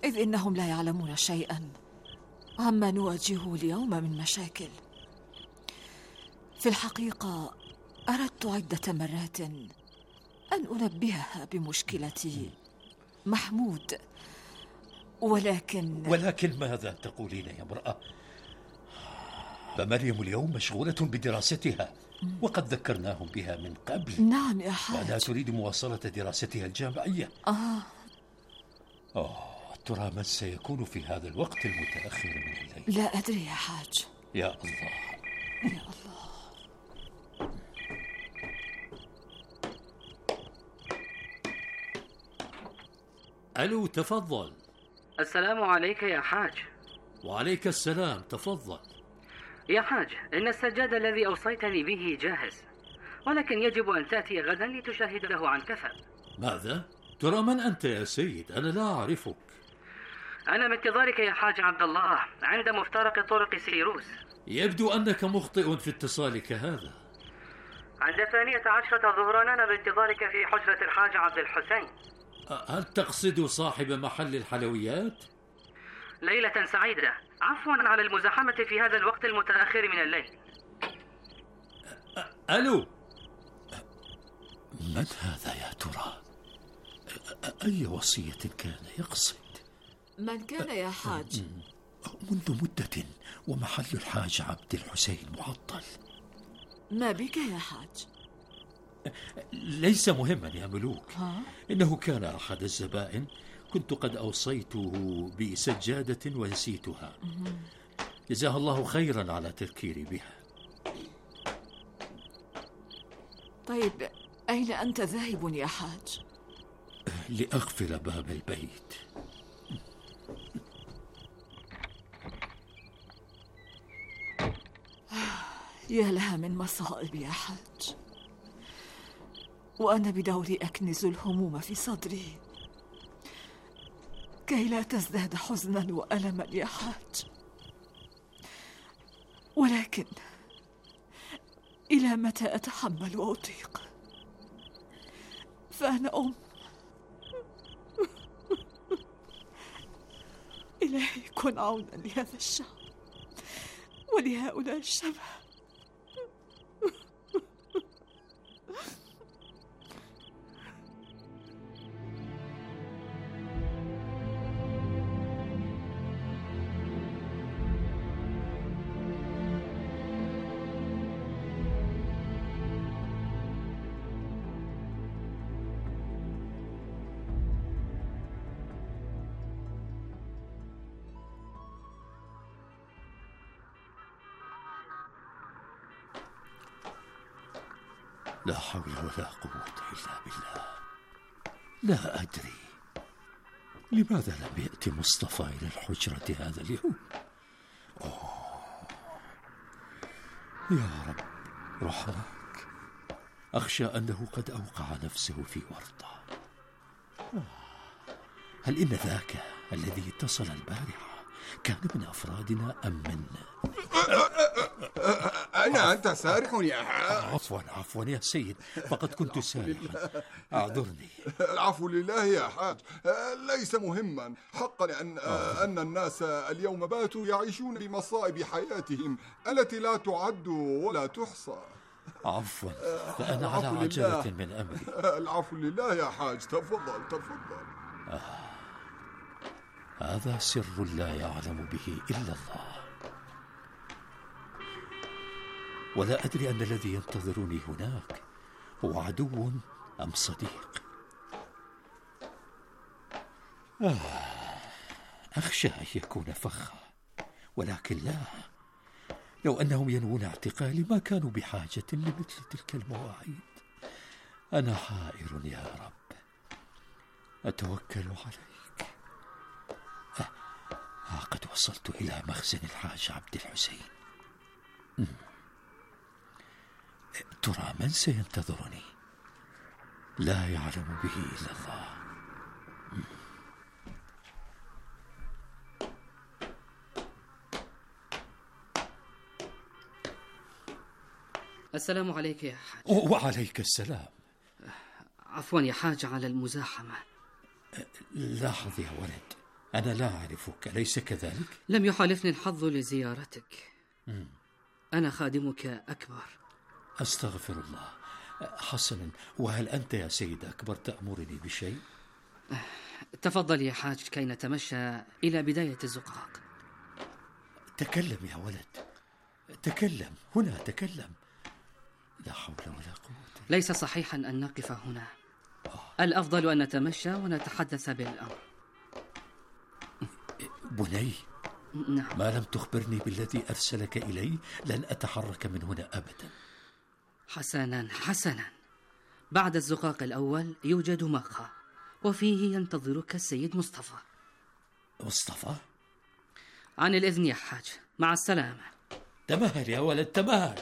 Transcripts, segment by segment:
إذ إنهم لا يعلمون شيئا عما نواجهه اليوم من مشاكل. في الحقيقة أردت عدة مرات أن أنبهها بمشكلة محمود، ولكن ماذا تقولين يا امرأة؟ فمريم اليوم مشغولة بدراستها، وقد ذكرناهم بها من قبل. نعم يا حاج. وأنها تريد مواصلة دراستها الجامعية. ترى من سيكون في هذا الوقت المتأخر من الليل؟ لا أدري يا حاج. يا الله يا الله. ألو، تفضل. السلام عليك يا حاج. وعليك السلام، تفضل. يا حاج، إن السجاد الذي أوصيتني به جاهز، ولكن يجب أن تأتي غدا لتشاهده عن كفى. ماذا؟ ترى من أنت يا سيد؟ أنا لا أعرفك. أنا بانتظارك يا حاج عبد الله عند مفترق طرق سيروس. يبدو أنك مخطئ في اتصالك هذا. عند 12 ظهرا أنا بانتظارك في حجرة الحاج عبد الحسين. هل تقصد صاحب محل الحلويات؟ ليلة سعيدة. عفوا على المزاحمة في هذا الوقت المتأخر من الليل. ألو، من هذا يا ترى؟ أي وصية كان يقصد؟ من كان يا حاج؟ منذ مدة، ومحل الحاج عبد الحسين معطل. ما بك يا حاج؟ ليس مهما يا ملوك. إنه كان أحد الزبائن كنت قد أوصيته بسجادة ونسيتها. جزاه الله خيرا على تذكيري بها. طيب أين أنت ذاهب يا حاج؟ لأغفل باب البيت. يا لها من مصائب يا حاج، وأنا بدوري أكنز الهموم في صدري كي لا تزداد حزنا وألما يا حاج. ولكن إلى متى أتحمل وأطيق؟ فأنا أم. إلهي كن عونا لهذا الشعب ولهؤلاء الشباب. لا حول ولا قوة إلا بالله. لا أدري لماذا لم يأتي مصطفى إلى الحجرة هذا اليوم. يا رب رحمك، أخشى أنه قد أوقع نفسه في ورطة. هل إن ذاك الذي اتصل البارحة كان من أفرادنا أم منا؟ أين أنت سارح يا حاج؟ عفوا يا سيد، فقد كنت سارحا، أعذرني. العفو لله يا حاج، ليس مهما. حقا أن الناس اليوم باتوا يعيشون بمصائب حياتهم التي لا تعد ولا تحصى. عفوا، فأنا على عجلة من أمري. العفو لله يا حاج، تفضل. هذا سر لا يعلم به إلا الله، ولا أدري أن الذي ينتظرني هناك هو عدو أم صديق. أخشى أن يكون فخا، ولكن لا، لو أنهم ينوون اعتقالي ما كانوا بحاجة لمثل تلك المواعيد. أنا حائر يا رب، أتوكل عليك. قد وصلت إلى مخزن الحاج عبد الحسين. ترى من سينتظرني؟ لا يعلم به إلا الله. السلام عليك يا حاج. وعليك السلام. عفوا يا حاج على المزاحمة. لاحظ يا ولد، أنا لا أعرفك، أليس كذلك؟ لم يحالفني الحظ لزيارتك. أنا خادمك أكبر. أستغفر الله. حسنا، وهل أنت يا سيد أكبر تأمرني بشيء؟ تفضل يا حاج كي نتمشى إلى بداية الزقاق. تكلم يا ولد، تكلم هنا، تكلم. لا حول ولا قوة. ليس صحيحا أن نقف هنا، الأفضل أن نتمشى ونتحدث بالأمر. بني، نعم. ما لم تخبرني بالذي أرسلك إلي لن أتحرك من هنا أبدا. حسنا، بعد الزقاق الأول يوجد مقهى، وفيه ينتظرك السيد مصطفى. مصطفى؟ عن الإذن يا حاج، مع السلامة. تمهل يا ولد، تمهل.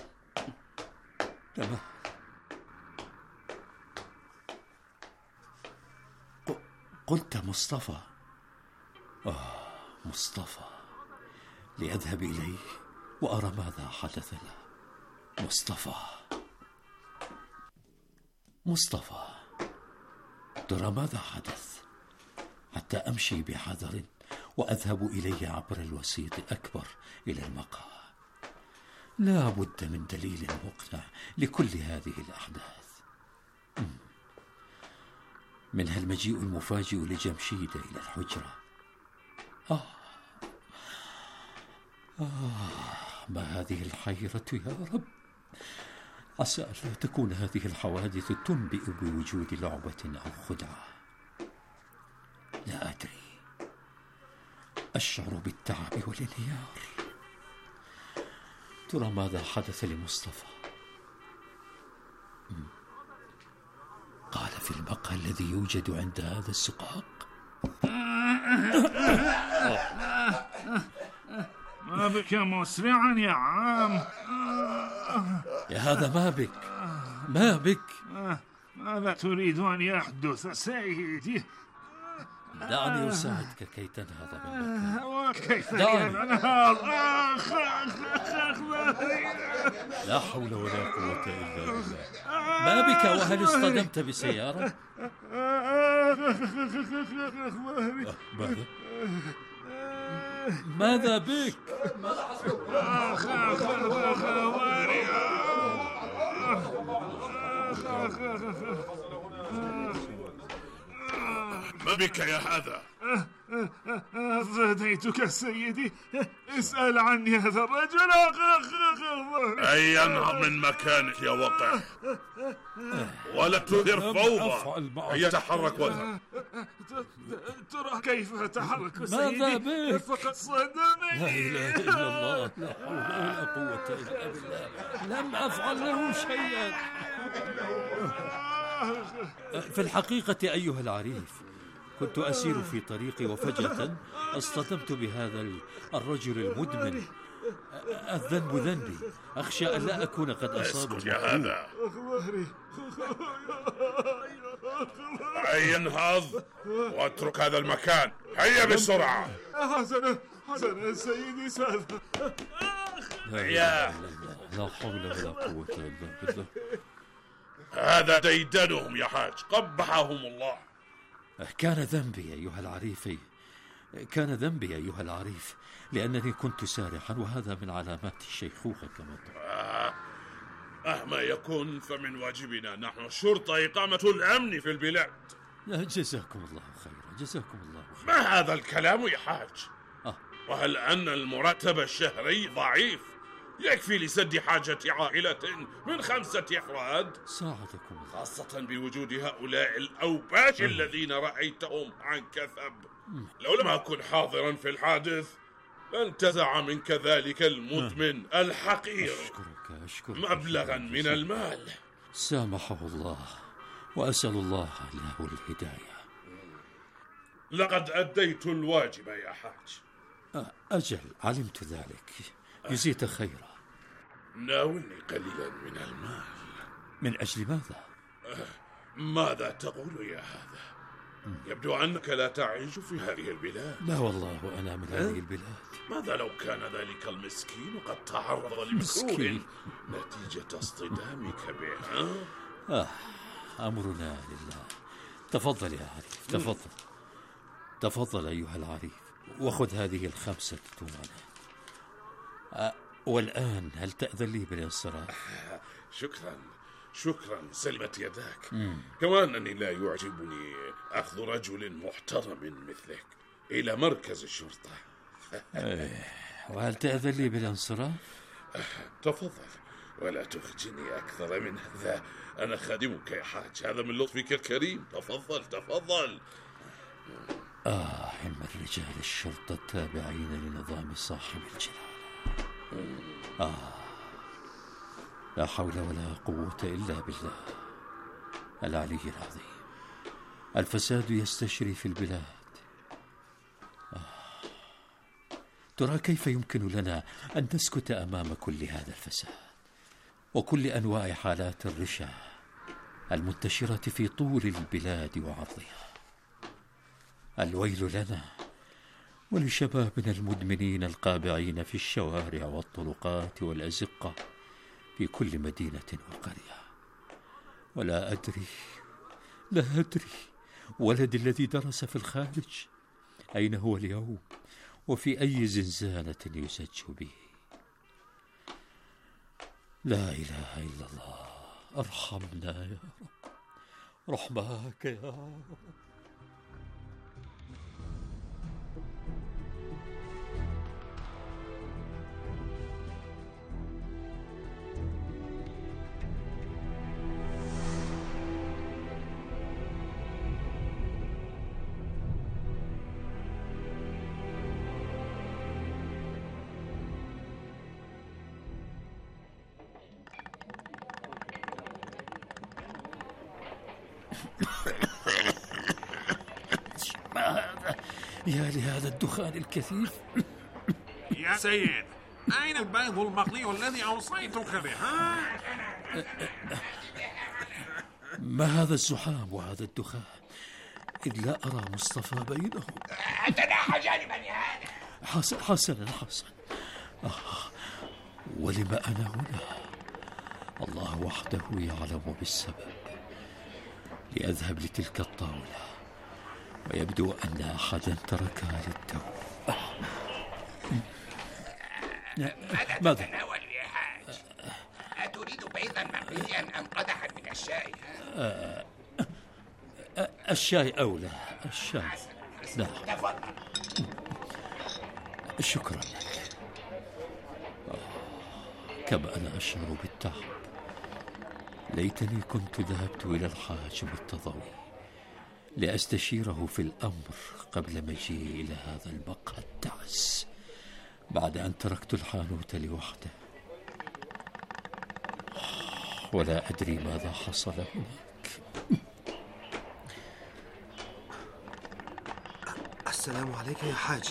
قلت مصطفى. مصطفى، لأذهب إليه وأرى ماذا حدث له. مصطفى، ترى ماذا حدث، حتى أمشي بحذر وأذهب إليه عبر الوسيط الأكبر إلى المقهى. لا بد من دليل مقنع لكل هذه الأحداث. منها المجيء المفاجئ لجمشيد إلى الحجرة. ما هذه الحيرة يا رب. عسى ألا تكون هذه الحوادث تنبئ بوجود لعبة أو خدعة. لا أدري، أشعر بالتعب والانهيار. ترى ماذا حدث لمصطفى؟ قال في المقهى الذي يوجد عند هذا الزقاق. ما بك مسرعا يا عم؟ يا هذا ما بك؟ ماذا تريد أن يحدث سيدي؟ دعني أساعدك كي تنهض من مكانك. وكيف دعني. أنهض؟ لا حول ولا قوة إلا بالله. ما بك؟ وهل اصطدمت بسيارة؟ ماذا بك؟ ما بك يا هذا؟ فديتك سيدي، اسأل عني هذا الرجل. أي ينهض من مكانك يا وقع، ولا تثير فوضى. يتحرك وجهك. ترى كيف أتحرك ماذا سيدي؟ بك؟ فقد صدمني. لا إله إلا الله، لا حول ولا قوة إلا بالله. لم أفعل له شيئا. في الحقيقة أيها العريف، كنت أسير في طريقي وفجأة اصطدمت بهذا الرجل المدمن. الذنب ذنبي، أخشى أن لا أكون قد أصاب اسكت يا هذا. أي ينهض واترك هذا المكان، هيا بسرعة. حسنا سيدي، سهل. لا حول ولا قوة إلا بالله. هذا ديدنهم يا حاج، قبحهم الله. كان ذنبي أيها العريف، لأنني كنت سارحا، وهذا من علامات الشيخوخة كما ترى. مهما يكون فمن واجبنا نحن الشرطة إقامة الأمن في البلاد. جزاكم الله خيرا. ما هذا الكلام يا حاج؟ وهل أن المرتب الشهري ضعيف يكفي لسد حاجة عائلة من 5 أفراد؟ ساعدكم الله. خاصة بوجود هؤلاء الأوباش الذين رأيتهم عن كثب. لو لم أكن حاضرا في الحادث لانتزع منك ذلك المدمن الحقير أشكرك مبلغا من المال. سامحه الله، وأسأل الله له الهداية. لقد أديت الواجب يا حاج. أجل، علمت ذلك. جزيت خيرا. ناولني قليلا من المال. من أجل ماذا؟ ماذا تقول يا هذا؟ يبدو أنك لا تعيش في هذه البلاد. لا والله، وأنا من هذه البلاد. ماذا لو كان ذلك المسكين قد تعرض لمكروه نتيجة اصطدامك به؟ أمرنا لله. تفضل يا عريف، تفضل. تفضل أيها العريف، وخذ هذه 5 تمنة. والآن هل تأذن لي بالانصراف؟ شكرا، سلمت يداك. كما أنني لا يعجبني أخذ رجل محترم مثلك إلى مركز الشرطة. وهل تأذن لي بالانصراف؟ تفضل، ولا تخجني أكثر من هذا. أنا خادمك يا حاج، هذا من لطفك الكريم. تفضل. من رجال الشرطة التابعين لنظام صاحب الجلالة. لا حول ولا قوة إلا بالله العلي العظيم. الفساد يستشري في البلاد. ترى كيف يمكن لنا أن نسكت أمام كل هذا الفساد وكل أنواع حالات الرشا المنتشرة في طول البلاد وعرضها؟ الويل لنا ولشبابنا المدمنين القابعين في الشوارع والطرقات والأزقة في كل مدينة وقرية. ولا أدري ولدي الذي درس في الخارج أين هو اليوم وفي أي زنزانة يسج به. لا إله إلا الله، ارحمنا يا رب، رحماك يا رب. ما هذا؟ يا لهذا الدخان الكثيف. يا سيد، أين البيض المقلي الذي أوصيتك به؟ ما هذا الزحام وهذا الدخان؟ إذ لا أرى مصطفى بينهم. تنحى جانبا يا هذا. حسنا. ولما أنا هنا؟ الله وحده يعلم بالسبب. لأذهب لتلك الطاولة، ويبدو أن أحدا تركها للتو. ماذا تتناول يا حاج؟ أتريد بيضا مقليا أم قدحا من الشاي؟ الشاي أولى. الشاي. نعم. تفضل. شكرا لك. كم أنا أشعر بالتعب. ليتني كنت ذهبت إلى الحاج بالتضوي لأستشيره في الأمر قبل مجيئي إلى هذا المقهى التعس، بعد أن تركت الحانوت لوحده. ولا أدري ماذا حصل هناك. السلام عليك يا حاج.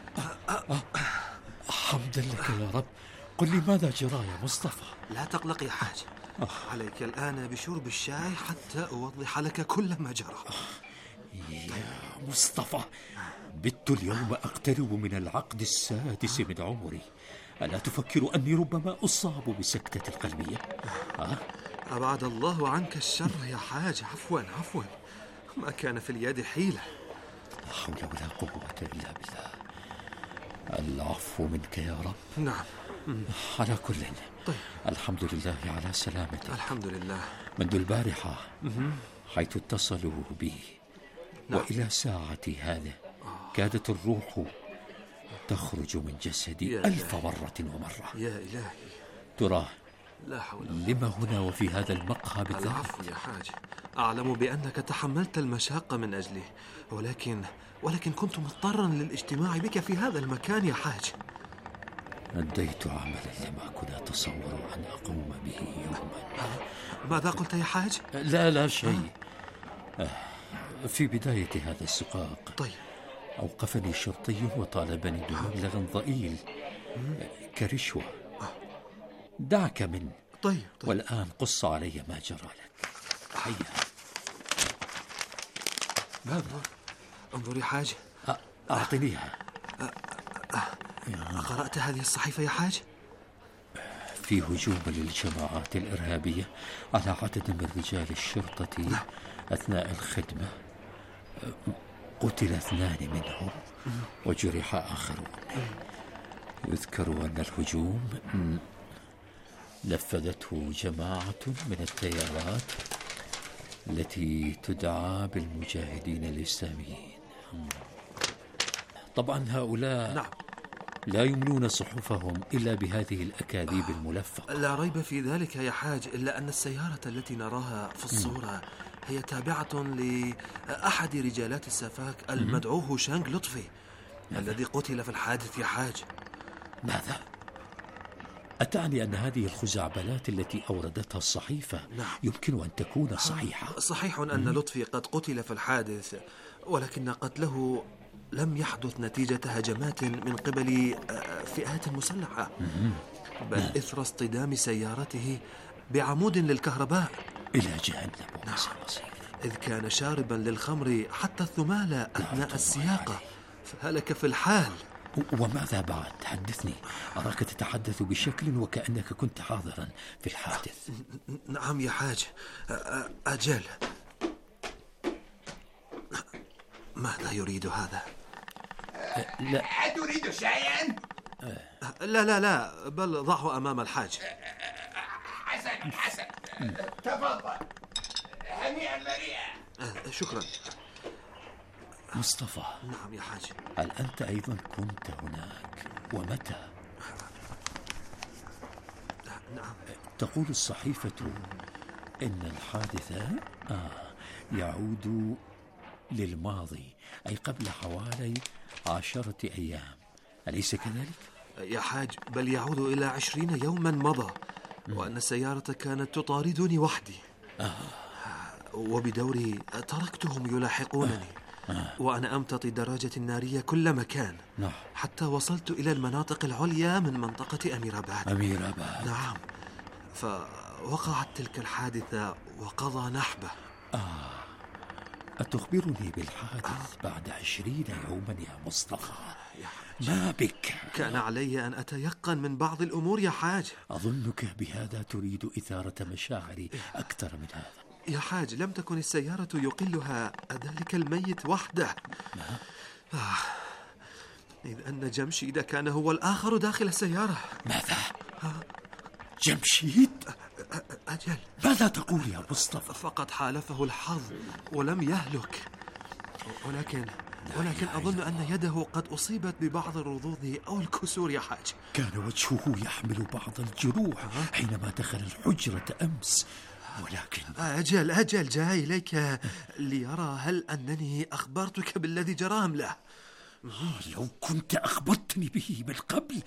حمدا لك يا رب. قل لي ماذا جرى يا مصطفى؟ لا تقلق يا حاج، عليك الآن بشرب الشاي حتى أوضح لك كل ما جرى. يا مصطفى، بت اليوم أقترب من العقد السادس من عمري. ألا تفكر أني ربما أصاب بسكتة القلبية؟ أبعد الله عنك الشر يا حاج. عفوا، ما كان في اليد حيلة. لا حول ولا قوة إلا بالله. العفو منك يا رب. نعم. على كل، طيب. الحمد لله على سلامتك. الحمد لله. منذ البارحة حيث اتصلوا بي، نعم. وإلى ساعتي هذا كادت الروح تخرج من جسدي 1000 مرة ومرة. يا إلهي. ترى لا حول. لما هنا وفي هذا المقهى بالذات؟ العفو يا حاج، أعلم بأنك تحملت المشاقة من أجلي، ولكن كنت مضطرا للاجتماع بك في هذا المكان يا حاج. أديت عملا لم أكن أتصور أن أقوم به يوما. ماذا قلت يا حاج؟ لا شيء. في بداية هذا السقاق طيب. أوقفني شرطي وطالبني بمبلغ ضئيل كرشوة. دعك منه. طيب. والآن قص علي ما جرى لك. هيا. ماذا؟ انظر يا حاج. أعطنيها. قرأت هذه الصحيفة يا حاج؟ في هجوم للجماعات الإرهابية على عدد من رجال الشرطة أثناء الخدمة. قتل 2 منهم وجرح آخرون. يذكر أن الهجوم نفذته جماعة من التيارات التي تدعى بالمجاهدين الإسلاميين. طبعا هؤلاء لا يملون صحفهم إلا بهذه الأكاذيب الملفقة. لا ريب في ذلك يا حاج، إلا أن السيارة التي نراها في الصورة هي تابعة لأحد رجالات السفاك المدعوه شانغ لطفي الذي قتل في الحادث يا حاج. ماذا؟ أتعني أن هذه الخزعبلات التي أوردتها الصحيفة يمكن أن تكون صحيحة؟ صحيح أن لطفي قد قتل في الحادث، ولكن قتله لم يحدث نتيجة هجمات من قبل فئات مسلحة، بل إثر اصطدام سيارته بعمود للكهرباء إلى جهنم. إذ كان شاربا للخمر حتى الثمالة أثناء السياقة فهلك في الحال. وماذا بعد؟ حدثني. أراك تتحدث بشكل وكأنك كنت حاضرا في الحادث. نعم يا حاج. أجل. ماذا يريد هذا؟ لا. أتريد شيئا؟ لا بل ضعه أمام الحاج. حسن تفضل. هنيئا مريئا. شكرا. مصطفى. نعم يا حاج. هل أنت أيضا كنت هناك؟ ومتى؟ نعم. تقول الصحيفة إن الحادث يعود للماضي، أي قبل حوالي 10 أيام، أليس كذلك؟ يا حاج بل يعود إلى 20 يوما مضى، وأن السيارة كانت تطاردني وحدي. وبدوري تركتهم يلاحقونني، وأنا أمتطي الدراجة النارية كل مكان، حتى وصلت إلى المناطق العليا من منطقة أميراباد. نعم. فوقعت تلك الحادثة وقضى نحبه. أتخبرني بالحادث بعد 20 يوما يا مصطفى؟ ما بك؟ كان علي أن أتيقن من بعض الأمور يا حاج. أظنك بهذا تريد إثارة مشاعري أكثر من هذا. يا حاج لم تكن السيارة يقلها ذلك الميت وحده، إذ أن جمشيد كان هو الآخر داخل السيارة. ماذا؟ جمشيد؟ أجل. ماذا تقول يا مصطفى؟ فقد حالفه الحظ ولم يهلك، ولكن أظن أن يده قد أصيبت ببعض الرضوض أو الكسور يا حاج. كان وجهه يحمل بعض الجروح حينما دخل الحجرة أمس، ولكن أجل جاء إليك ليرى هل أنني أخبرتك بالذي جرى أم لا. لو كنت أخبرتني به من قبل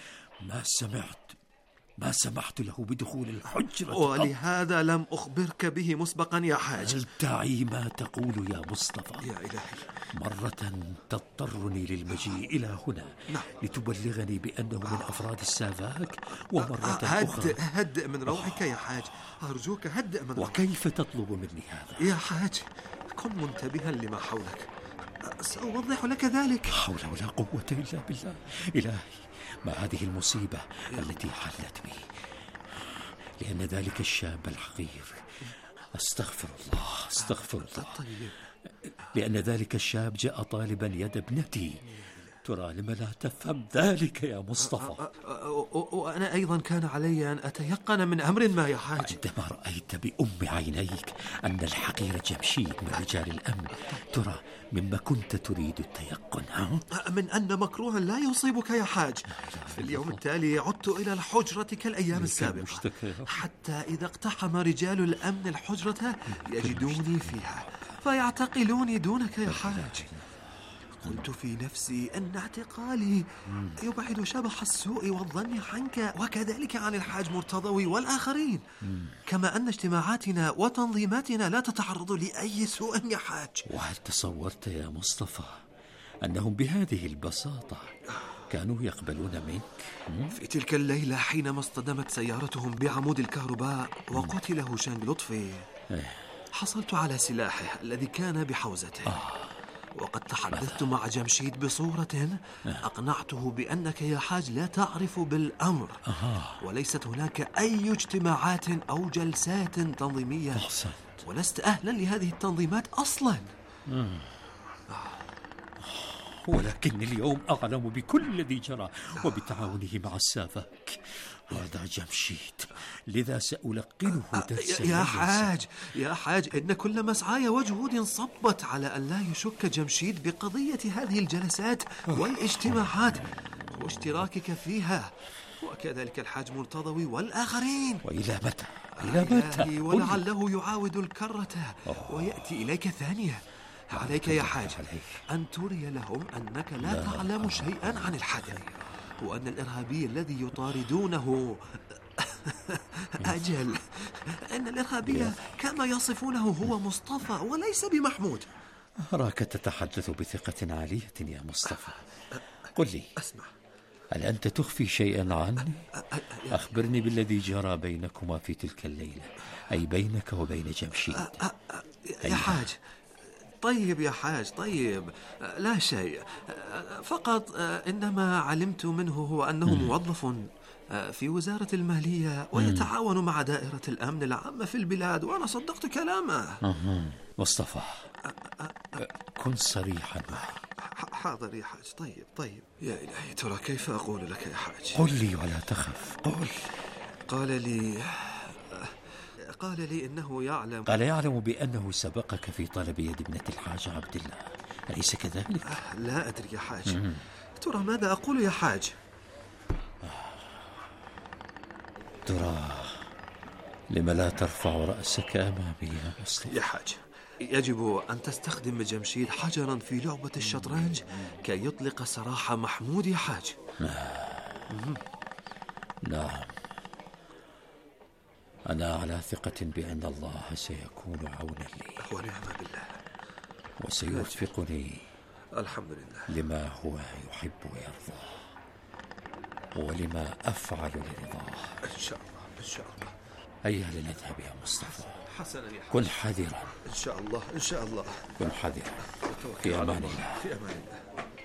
ما سمحت له بدخول الحجرة، ولهذا لم أخبرك به مسبقا يا حاج. هل تعي ما تقول يا مصطفى؟ يا إلهي. مرة تضطرني للمجيء إلى هنا لتبلغني بأنه من أفراد السافاك، ومرة أخرى هدئ من روحك يا حاج، أرجوك هدئ من روحك. وكيف تطلب مني هذا؟ يا حاج كن منتبها لما حولك، سأوضح لك ذلك. حول ولا قوة إلا بالله. إلهي، ما هذه المصيبة التي حلت بي؟ لأن ذلك الشاب الحقير، استغفر الله، لأن ذلك الشاب جاء طالبا يد ابنتي. ترى لما لا تفهم ذلك يا مصطفى؟ وأنا أيضا كان علي أن أتيقن من أمر ما يا حاج. عندما رأيت بأم عينيك أن الحقير جمشيد من رجال الأمن، ترى مما كنت تريد التيقن؟ من أن مكروها لا يصيبك يا حاج. في اليوم التالي عدت إلى الحجرة كالأيام السابقة، حتى إذا اقتحم رجال الأمن الحجرة يجدوني فيها فيعتقلوني دونك يا حاج. قلت في نفسي أن اعتقالي يبعد شبح السوء والظن عنك وكذلك عن الحاج مرتضوي والآخرين، كما أن اجتماعاتنا وتنظيماتنا لا تتعرض لأي سوء يا حاج. وهل تصورت يا مصطفى أنهم بهذه البساطة كانوا يقبلون منك؟ في تلك الليلة حينما اصطدمت سيارتهم بعمود الكهرباء وقتله شانغ لطفي، حصلت على سلاحه الذي كان بحوزته، وقد تحدثت مع جمشيد بصورة أقنعته بأنك يا حاج لا تعرف بالأمر، وليست هناك أي اجتماعات أو جلسات تنظيمية، ولست أهلا لهذه التنظيمات أصلا. ولكني اليوم أعلم بكل الذي جرى وبتعاونه مع السافاك. هذا جمشيد، لذا سألقنه درسا. يا حاج إن كل مسعاي وجهود صبت على أن لا يشك جمشيد بقضية هذه الجلسات والاجتماعات واشتراكك فيها، وكذلك الحاج مرتضوي والآخرين. وإلى متى؟ إلى متى؟ ولعله يعاود الكرة ويأتي إليك ثانية. عليك يا حاج أن تري لهم أنك لا تعلم شيئا عن الحدث، وأن الإرهابي الذي يطاردونه أجل، أن الإرهابي كما يصفونه هو مصطفى وليس بمحمود. أراك تتحدث بثقة عالية يا مصطفى. قل لي، أسمع، هل أنت تخفي شيئا عني؟ أخبرني بالذي جرى بينكما في تلك الليلة، أي بينك وبين جمشيد. يا حاج، طيب يا حاج، طيب، لا شيء، فقط إنما علمت منه هو أنه موظف في وزارة المالية ويتعاون مع دائرة الأمن العامة في البلاد، وأنا صدقت كلامه. مصطفى، كن صريحا معي. حاضر يا حاج. طيب يا إلهي، ترى كيف أقول لك يا حاج؟ قل لي ولا تخف، قل. قال لي إنه يعلم. قال يعلم بأنه سبقك في طلب يد ابنة الحاج عبد الله، أليس كذلك؟ لا أدري يا حاج. ترى ماذا أقول يا حاج؟ ترى لما لا ترفع رأسك أمامي يا مصطفى؟ يا حاج، يجب أن تستخدم جمشيد حجرا في لعبة الشطرنج كي يطلق سراح محمود يا حاج. نعم، أنا على ثقة بأن الله سيكون عونا لي ونعم بالله، وسيوفقني الحمد لله لما هو يحب ويرضى ولما أفعل لرضاه. إن شاء الله إن شاء الله. هيا لنذهب يا مصطفى. حسنا يا حاج. كن حذرا. إن شاء الله إن شاء الله. كن حذرا. في أمان الله. في أمان الله.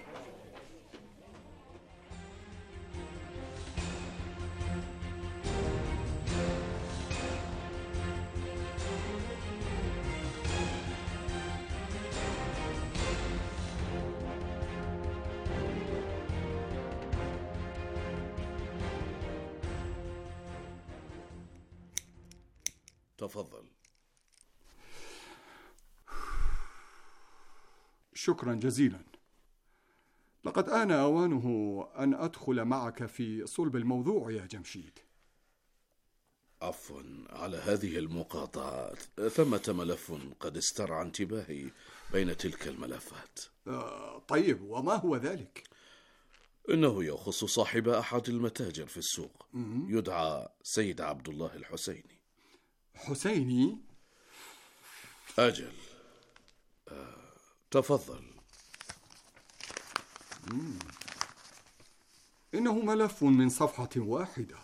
تفضل. شكرا جزيلا. لقد آن أوانه أن أدخل معك في صلب الموضوع يا جمشيد. عفوا على هذه المقاطعة، ثمة ملف قد استرعى انتباهي بين تلك الملفات. طيب، وما هو ذلك؟ إنه يخص صاحب أحد المتاجر في السوق، يدعى سيد عبد الله الحسيني. حسيني؟ أجل. تفضل. إنه ملف من صفحة واحدة.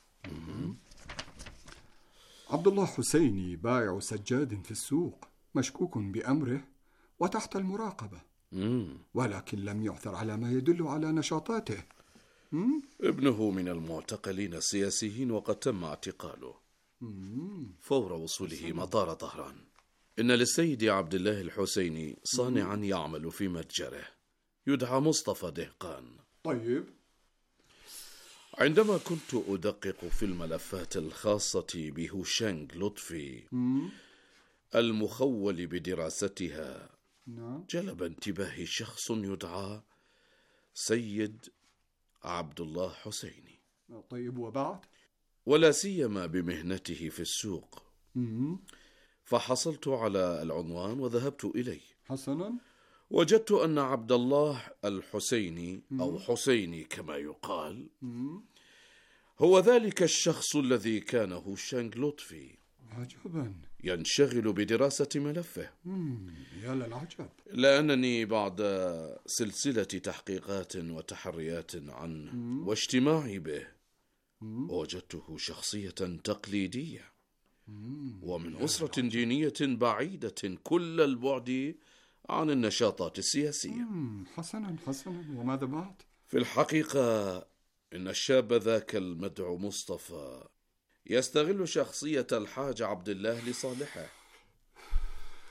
عبد الله حسيني بائع سجاد في السوق، مشكوك بأمره وتحت المراقبة، ولكن لم يعثر على ما يدل على نشاطاته. ابنه من المعتقلين السياسيين وقد تم اعتقاله فور وصوله مطار طهران. إن للسيد عبد الله الحسيني صانعا يعمل في متجره يدعى مصطفى دهقان. طيب. عندما كنت أدقق في الملفات الخاصة بهوشانغ لطفي المخول بدراستها، جلب انتباهي شخص يدعى سيد عبد الله حسيني. طيب، وبعد؟ ولا سيما بمهنته في السوق. فحصلت على العنوان وذهبت إليه. حسنا. وجدت أن عبد الله الحسيني أو حسيني كما يقال هو ذلك الشخص الذي كان هوشانغ لطفي عجبا ينشغل بدراسة ملفه. يا للعجب. لأنني بعد سلسلة تحقيقات وتحريات عنه واجتماعي به وجدته شخصية تقليدية ومن أسرة دينية بعيدة كل البعد عن النشاطات السياسية. حسنا حسنا، وماذا بعد؟ في الحقيقة إن الشاب ذاك المدعو مصطفى يستغل شخصية الحاج عبد الله لصالحه،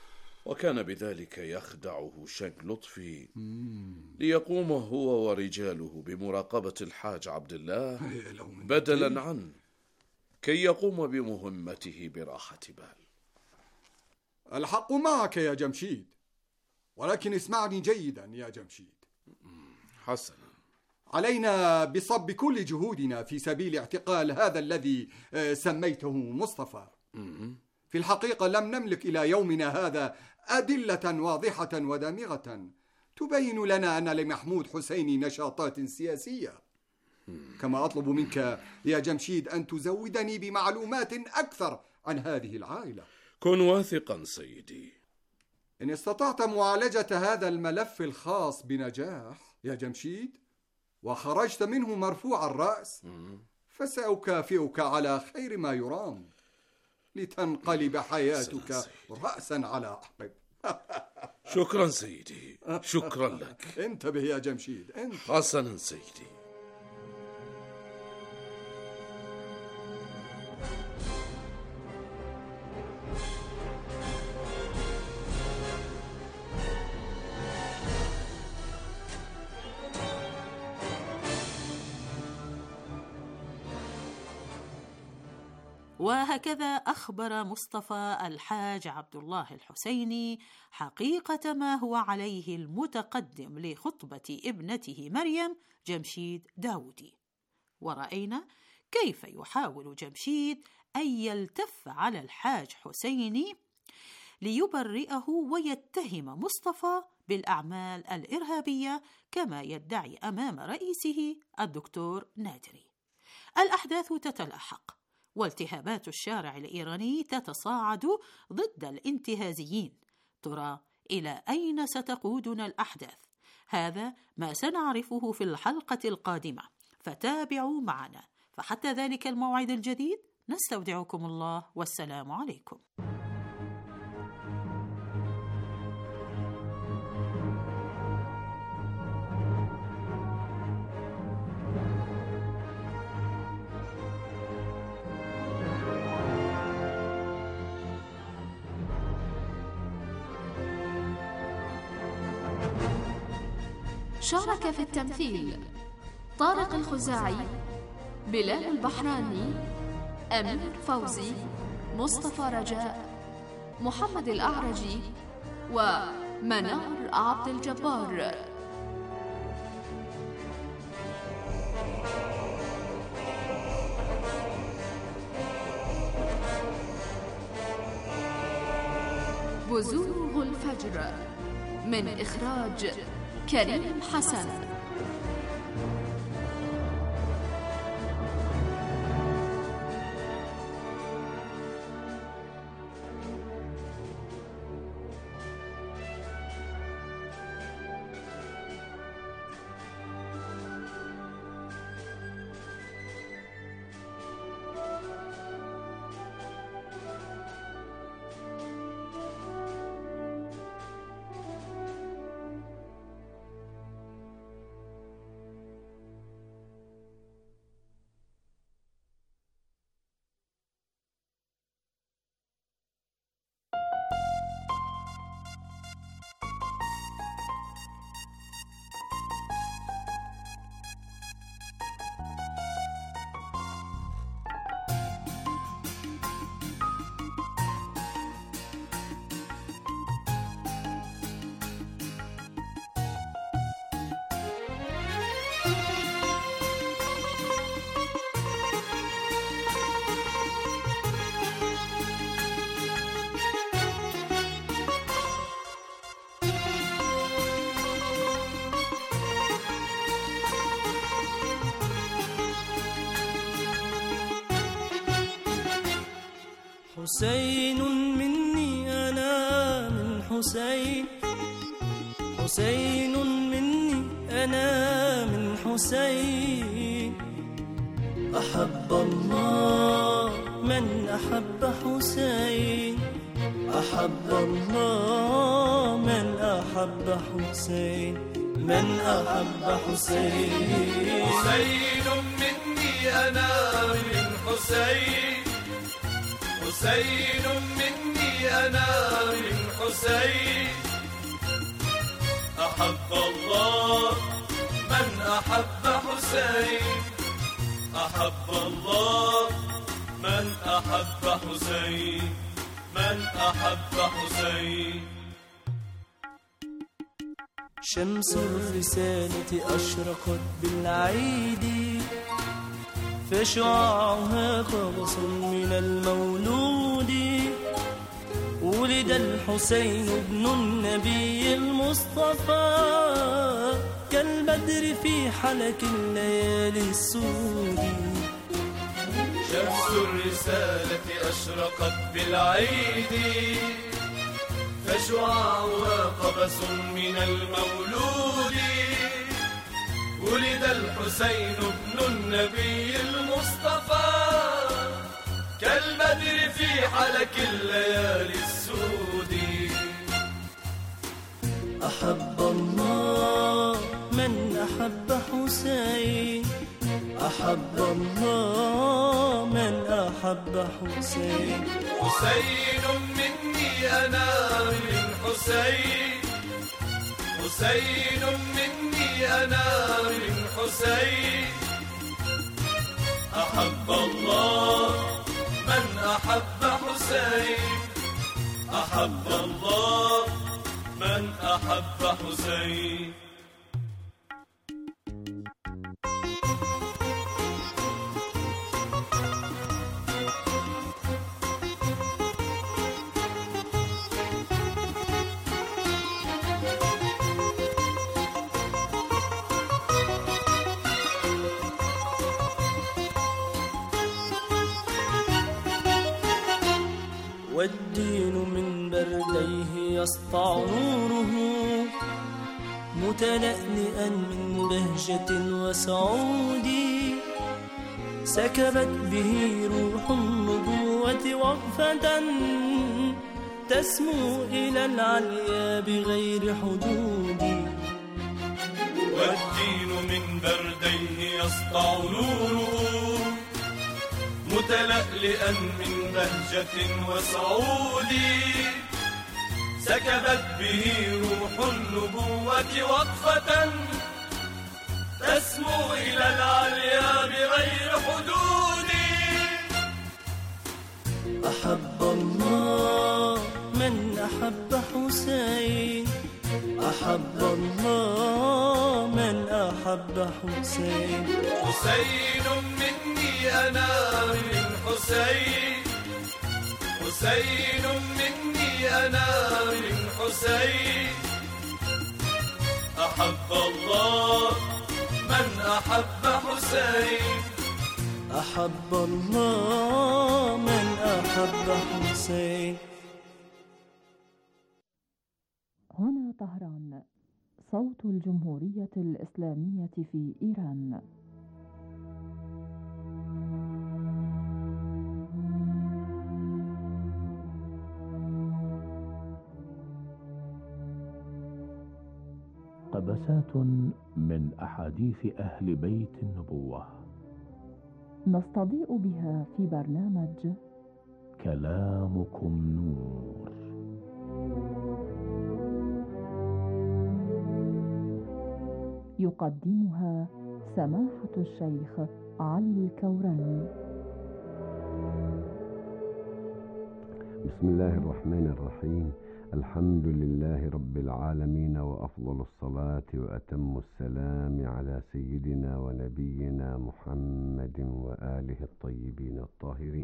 وكان بذلك يخدعه شنق لطفي ليقوم هو ورجاله بمراقبة الحاج عبد الله بدلا عنه، كي يقوم بمهمته براحة بال. الحق معك يا جمشيد، ولكن اسمعني جيدا يا جمشيد. حسنا، علينا بصب كل جهودنا في سبيل اعتقال هذا الذي سميته مصطفى. في الحقيقة لم نملك إلى يومنا هذا أدلة واضحة ودامغة تبين لنا أن لمحمود حسيني نشاطات سياسية. كما أطلب منك يا جمشيد أن تزودني بمعلومات أكثر عن هذه العائلة. كن واثقا سيدي. إن استطعت معالجة هذا الملف الخاص بنجاح يا جمشيد وخرجت منه مرفوع الرأس، فسأكافئك على خير ما يرام لتنقلب حياتك رأسا على عقب. شكرا سيدي، شكرا لك. انتبه يا جمشيد، انتبه. حسنا سيدي. وهكذا أخبر مصطفى الحاج عبد الله الحسيني حقيقة ما هو عليه المتقدم لخطبة ابنته مريم جمشيد داودي. ورأينا كيف يحاول جمشيد أن يلتف على الحاج حسيني ليبرئه ويتهم مصطفى بالأعمال الإرهابية كما يدعي أمام رئيسه الدكتور نادري. الأحداث تتلاحق والتهابات الشارع الإيراني تتصاعد ضد الانتهازيين. ترى إلى أين ستقودنا الأحداث؟ هذا ما سنعرفه في الحلقة القادمة، فتابعوا معنا. فحتى ذلك الموعد الجديد نستودعكم الله، والسلام عليكم. شارك في التمثيل طارق الخزاعي، بلال البحراني، أمير فوزي، مصطفى رجاء، محمد الأعرجي، ومنار عبد الجبار. بزوغ الفجر من إخراج كريم حسن. حسين مني أنا من حسين، حسين مني أنا من حسين. أحب الله من أحب حسين، أحب الله من أحب حسين، من أحب حسين. حسين مني أنا من حسين، حسين مني أنا من حسين. أحب الله من أحب حسين. أحب الله من أحب حسين. من أحب حسين. شمس الرسالة أشرقت بالعيد، فشعاعها خبص من المولود. ولد الحسين ابن النبي المصطفى، كالبدر في حلك الليالي السود. شمس الرسالة أشرقت بالعيد، فشعاعها قبس من المولود. ولد الحسين ابن النبي المصطفى، كالبدر في حلك الليالي السود. أحب الله من أحب حسين. أحب الله من أحب حسين. حسين مني أنا من حسين. حسين مني أنا من حسين. أحب الله من أحب حسين. أحب الله من أحب حسين. والدين من برديه يسطع نوره، متلألئا من بهجة وسعود. سكبت به روح النبوة وقفة، تسمو إلى العليا بغير حدود. والدين من برديه يسطع نوره، متلألئا من بهجة وسعود. سكبت به روح النبوة وقفة، تسمو إلى العليا بغير حدود. أحب الله من أحب حسين. أحب الله من أحب حسين. حسين مني أنا من حسين. حسين مني أنا من حسين. أحب الله من أحب حسين. أحب الله من أحب حسين. هنا طهران، صوت الجمهورية الإسلامية في إيران. قبسات من أحاديث أهل بيت النبوة نستضيء بها في برنامج كلامكم نور. يقدمها سماحة الشيخ علي الكوراني. بسم الله الرحمن الرحيم. الحمد لله رب العالمين، وأفضل الصلاة وأتم السلام على سيدنا ونبينا محمد وآله الطيبين الطاهرين.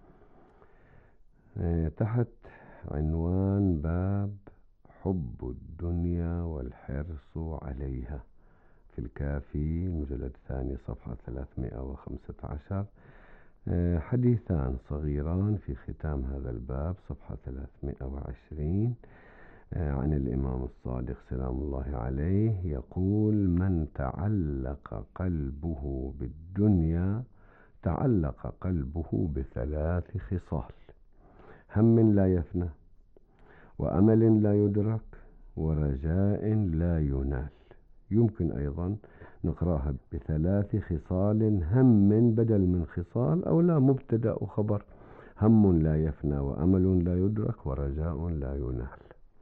تحت عنوان باب حب الدنيا والحرص عليها، في الكافي المجلد الثاني صفحة 315 حديثان صغيران في ختام هذا الباب صفحة 320 عن الإمام الصادق سلام الله عليه يقول: من تعلق قلبه بالدنيا تعلق قلبه بثلاث خصال: هم لا يفنى، وأمل لا يدرك، ورجاء لا ينال. يمكن أيضا نقرأها بثلاث خصال هم بدل من خصال، أو لا، مبتدأ وخبر. هم لا يفنى وأمل لا يدرك ورجاء لا ينال.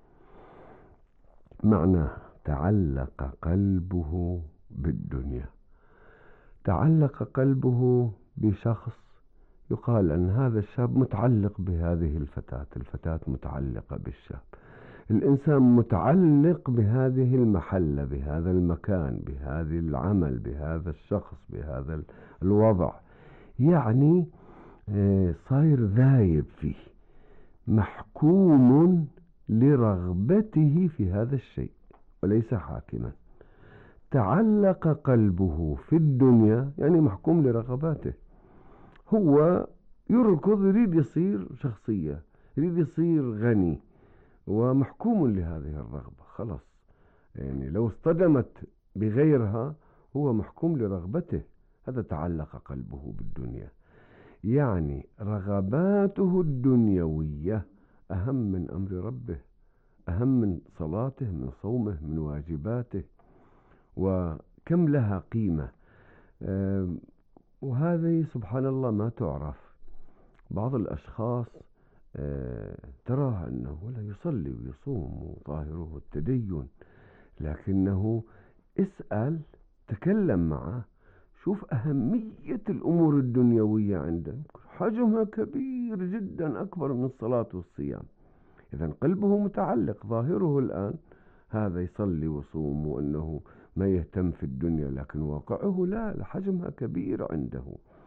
معناه تعلق قلبه بالدنيا، تعلق قلبه بشخص، يقال أن هذا الشاب متعلق بهذه الفتاة متعلقة بالشاب، الإنسان متعلق بهذه المحلة، بهذا المكان، بهذا العمل، بهذا الشخص، بهذا الوضع، يعني صاير ذايب فيه، محكوم لرغبته في هذا الشيء وليس حاكما. تعلق قلبه في الدنيا يعني محكوم لرغباته، هو يركض، يريد يصير شخصية، يريد يصير غني، ومحكوم لهذه الرغبة خلاص. يعني لو اصطدمت بغيرها هو محكوم لرغبته، هذا تعلق قلبه بالدنيا. يعني رغباته الدنيوية أهم من أمر ربه، أهم من صلاته، من صومه، من واجباته، وكم لها قيمة. وهذه سبحان الله ما تعرف. بعض الأشخاص تراه أنه لا يصلي ويصوم وظاهره التدين، لكنه اسأل، تكلم معه، شوف أهمية الأمور الدنيوية عنده، حجمها كبير جدا، أكبر من الصلاة والصيام. إذن قلبه متعلق، ظاهره الآن هذا يصلي وصوم وأنه ما يهتم في الدنيا، لكن واقعه لا، حجمها كبير عنده.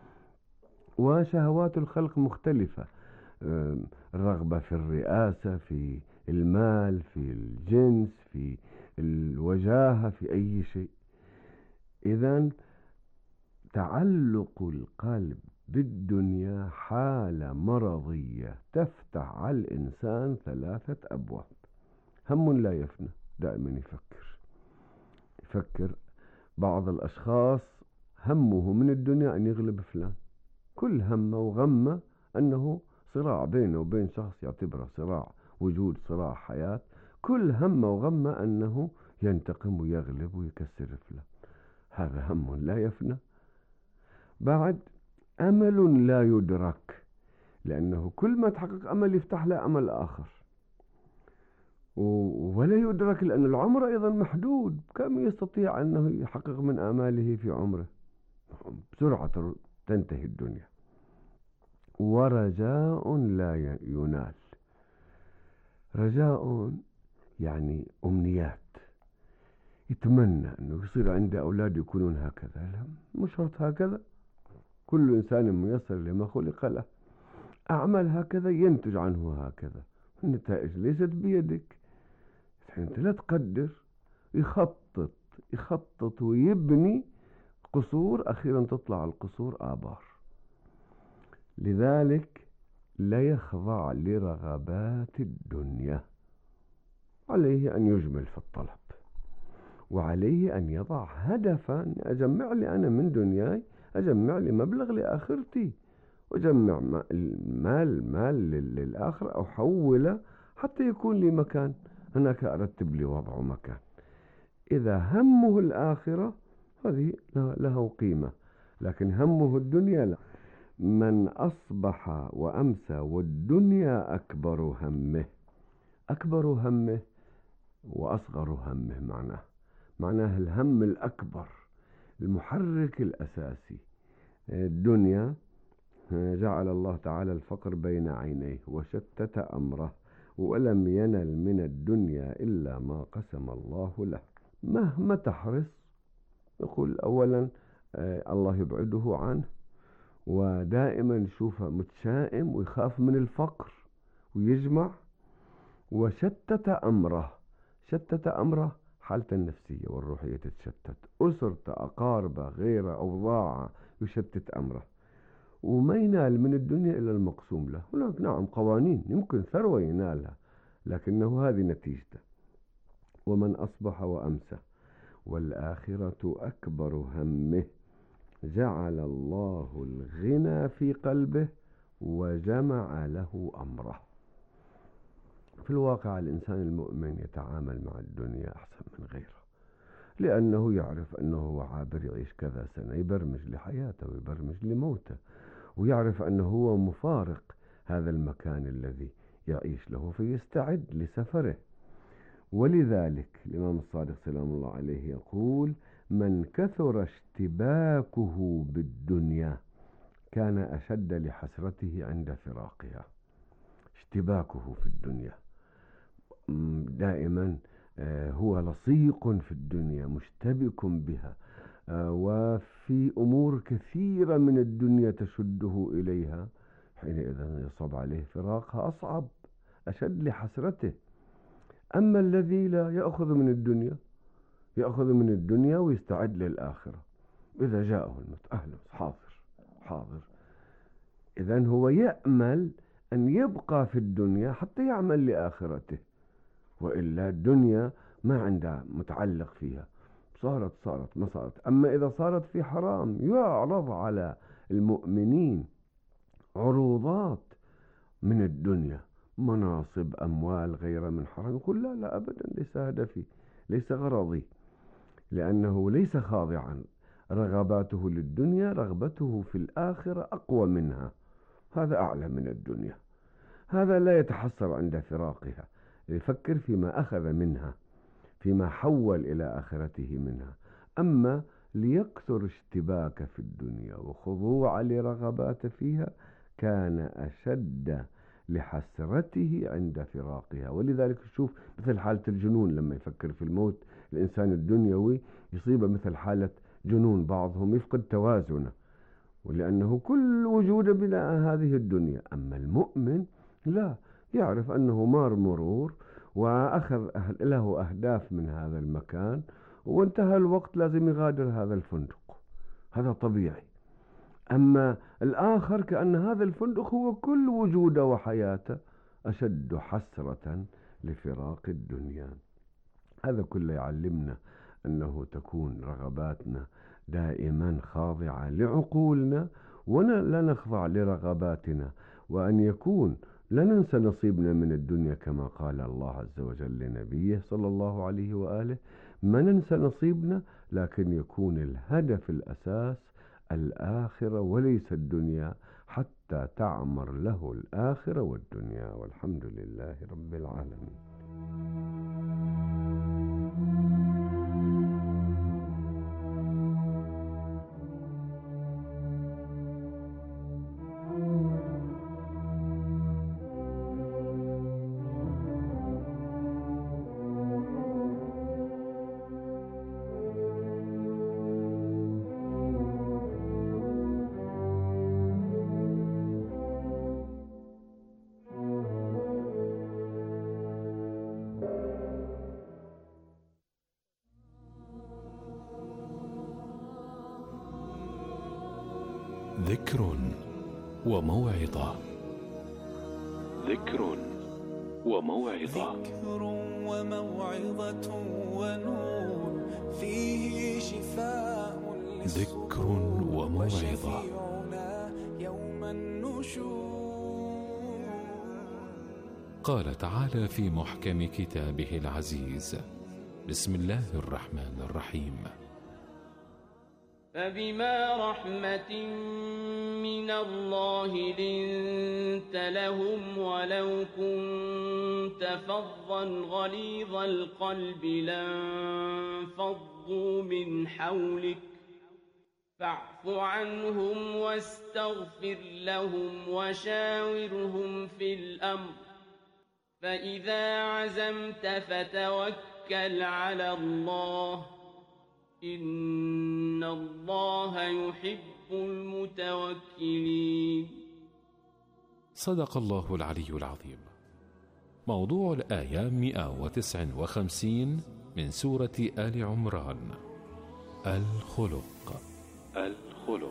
وشهوات الخلق مختلفة، الرغبة في الرئاسة، في المال، في الجنس، في الوجاهة، في أي شيء. إذن تعلق القلب بالدنيا حالة مرضية تفتح على الإنسان 3 أبواب. هم لا يفنى، دائما يفكر. بعض الأشخاص همه من الدنيا أن يغلب فلان، كل همه وغمه أنه صراع بينه وبين شخص يعتبره صراع وجود، صراع حياة، كل همه وغمه أنه ينتقم ويغلب ويكسر فلان، هذا هم لا يفنى. بعد أمل لا يدرك، لأنه كل ما تحقق أمل يفتح له أمل آخر، ولا يدرك لأن العمر أيضا محدود، كم يستطيع أنه يحقق من آماله في عمره؟ بسرعة تنتهي الدنيا. ورجاء لا ينال، رجاء يعني أمنيات، يتمنى أنه يصير عنده أولاد يكونون هكذا، لا مش شرط هكذا، كل إنسان ميسر لما خلق له، أعمل هكذا ينتج عنه هكذا، النتائج ليست بيدك، أنت لا تقدر. يخطط ويبني قصور، أخيرا تطلع القصور آبار. لذلك لا يخضع لرغبات الدنيا، عليه أن يجمل في الطلب، وعليه أن يضع هدفا، أجمع لي أنا من دنياي، أجمع لي مبلغ لآخرتي، وأجمع مال للآخرة، أو حوله حتى يكون لي مكان هناك، أرتب لي وضع مكان. إذا همه الآخرة هذه له قيمة، لكن همه الدنيا لا. من أصبح وأمسى والدنيا أكبر همه وأصغر همه، معناه الهم الأكبر، المحرك الأساسي. الدنيا جعل الله تعالى الفقر بين عينيه وشتت أمره، ولم ينل من الدنيا إلا ما قسم الله له. مهما تحرص، نقول أولا الله يبعده عنه، ودائما نشوفه متشائم ويخاف من الفقر ويجمع. وشتت أمره، حالته النفسية والروحية تتشتت، أسرته، أقاربه، غيره، أوضاعه، يشتت أمره، وما ينال من الدنيا إلا المقسوم له. هناك نعم قوانين، يمكن ثروة ينالها، لكنه هذه نتيجته. ومن أصبح وأمسى والآخرة أكبر همه جعل الله الغنى في قلبه وجمع له أمره. في الواقع الإنسان المؤمن يتعامل مع الدنيا أحسن من غيره، لأنه يعرف أنه هو عابر يعيش كذا سنة، يبرمج لحياته ويبرمج لموته، ويعرف أنه هو مفارق، هذا المكان الذي يعيش له فيستعد لسفره. ولذلك الإمام الصادق سلام الله عليه يقول: من كثر اشتباكه بالدنيا كان أشد لحسرته عند فراقها. اشتباكه في الدنيا دائما هو لصيق في الدنيا، مشتبك بها، وفي أمور كثيرة من الدنيا تشده إليها، حينئذ يصعب عليه فراقها، أصعب أشد لحسرته. أما الذي لا يأخذ من الدنيا، يأخذ من الدنيا ويستعد للآخرة، إذا جاءه الموت أهلا حاضر. إذن هو يأمل أن يبقى في الدنيا حتى يعمل لآخرته، وإلا الدنيا ما عندها متعلق فيها، صارت ما صارت. أما إذا صارت في حرام يعرض على المؤمنين عروضات من الدنيا، مناصب، أموال، غير من حرام، يقول لا أبدا، ليس هدفي، ليس غرضي، لأنه ليس خاضعا. رغباته للدنيا، رغبته في الآخرة أقوى منها، هذا أعلى من الدنيا. هذا لا يتحسر عند فراقها، يفكر فيما أخذ منها، فيما حول إلى آخرته منها. أما ليكثر اشتباك في الدنيا وخضوع لرغبات فيها كان أشد لحسرته عند فراقها. ولذلك شوف مثل حالة الجنون، لما يفكر في الموت الإنسان الدنيوي يصيب مثل حالة جنون، بعضهم يفقد توازنه، ولأنه كل وجوده بلا هذه الدنيا. أما المؤمن لا، يعرف أنه مار مرور وأخذ له أهداف من هذا المكان، وانتهى الوقت لازم يغادر هذا الفندق، هذا طبيعي. أما الآخر كأن هذا الفندق هو كل وجوده وحياته، أشد حسرة لفراق الدنيا. هذا كله يعلمنا أنه تكون رغباتنا دائما خاضعة لعقولنا، ولا نخضع لرغباتنا، وأن يكون لا ننسى نصيبنا من الدنيا كما قال الله عز وجل لنبيه صلى الله عليه وآله: ما ننسى نصيبنا، لكن يكون الهدف الأساس الآخرة وليس الدنيا، حتى تعمر له الآخرة والدنيا. والحمد لله رب العالمين. ذكر وموعظة. ذكر وموعظة. ذكر وموعظة ونور فيه شفاء ذكر وموعظة. يوم النشور. قال تعالى في محكم كتابه العزيز: بسم الله الرحمن الرحيم: فبما رحمة من الله لنت لهم ولو كنت فظا غليظ القلب لانفضوا من حولك فاعف عنهم واستغفر لهم وشاورهم في الأمر فإذا عزمت فتوكل على الله إن الله يحب المتوكلين. صدق الله العلي العظيم. موضوع الآية 159 من سورة آل عمران: الخلق. الخلق.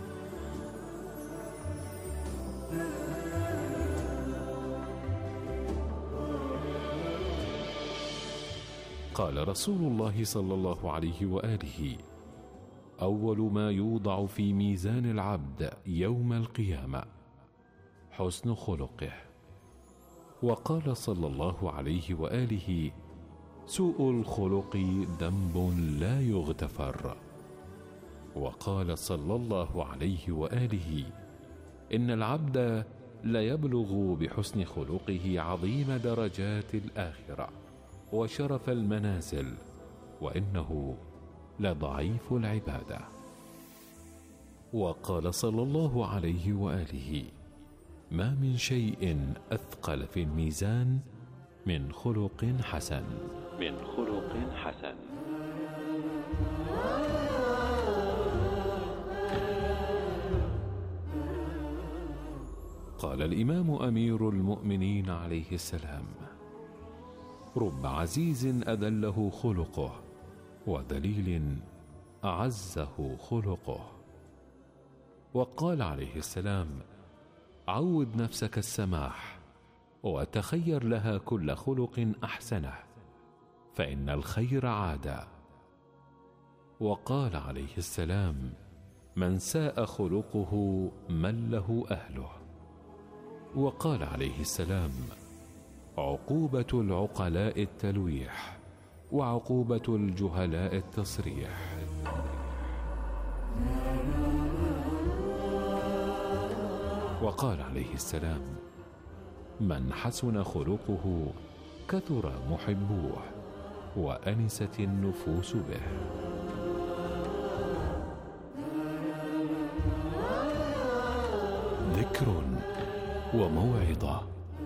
قال رسول الله صلى الله عليه وآله: أول ما يوضع في ميزان العبد يوم القيامة حسن خلقه. وقال صلى الله عليه وآله: سوء الخلق ذنب لا يغتفر. وقال صلى الله عليه وآله: إن العبد ليبلغ بحسن خلقه عظيم درجات الآخرة وشرف المنازل، وإنه لضعيف العبادة. وقال صلى الله عليه وآله: ما من شيء أثقل في الميزان من خلق حسن. قال الإمام أمير المؤمنين عليه السلام: رب عزيز أذله خلقه، وذليل أعزه خلقه. وقال عليه السلام: عود نفسك السماح، وتخير لها كل خلق أحسنه، فإن الخير عادة. وقال عليه السلام: من ساء خلقه مله أهله. وقال عليه السلام: عقوبة العقلاء التلويح، وعقوبة الجهلاء التصريح. وقال عليه السلام: من حسن خلقه كثر محبوه، وأنست النفوس به. ذكر وموعظة.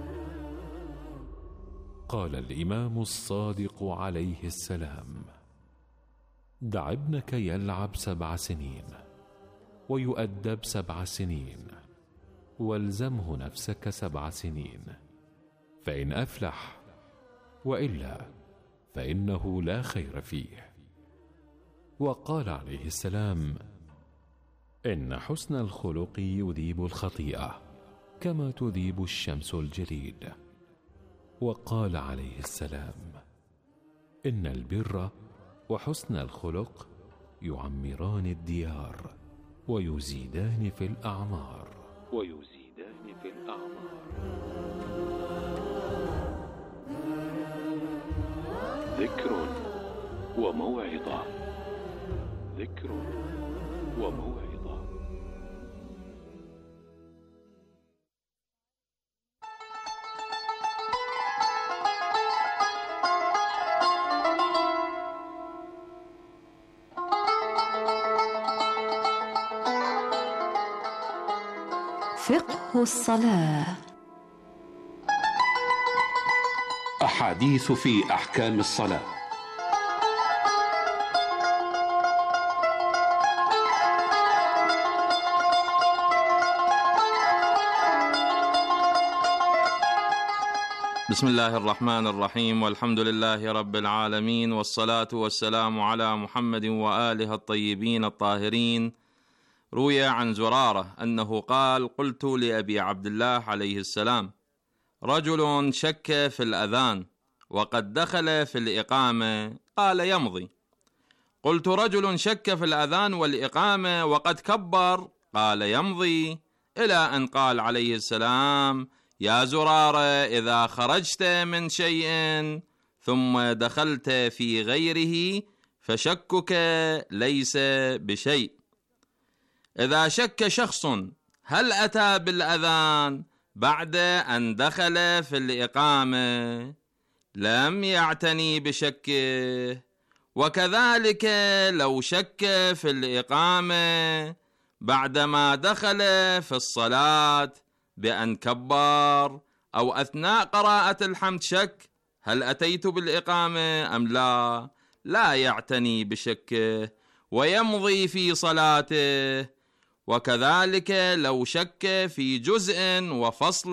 قال الإمام الصادق عليه السلام: دع ابنك يلعب 7 سنين ويؤدب 7 سنين، والزمه نفسك 7 سنين، فإن أفلح، وإلا فإنه لا خير فيه. وقال عليه السلام: إن حسن الخلق يذيب الخطيئة كما تذيب الشمس الجليد. وقال عليه السلام: إن البر وحسن الخلق يعمران الديار ويزيدان في الأعمار. ذكر وموعظة. فقه الصلاة. أحاديث في أحكام الصلاة. بسم الله الرحمن الرحيم، والحمد لله رب العالمين، والصلاة والسلام على محمد وآله الطيبين الطاهرين. روي عن زرارة أنه قال: قلت لأبي عبد الله عليه السلام: رجل شك في الأذان وقد دخل في الإقامة، قال: يمضي. قلت: رجل شك في الأذان والإقامة وقد كبر، قال: يمضي، إلى أن قال عليه السلام: يا زرارة، إذا خرجت من شيء ثم دخلت في غيره فشكك ليس بشيء. إذا شك شخص هل أتى بالأذان بعد أن دخل في الإقامة لم يعتني بشكه، وكذلك لو شك في الإقامة بعدما دخل في الصلاة بأن كبر أو أثناء قراءة الحمد شك هل أتيت بالإقامة أم لا يعتني بشكه ويمضي في صلاته. وكذلك لو شك في جزء وفصل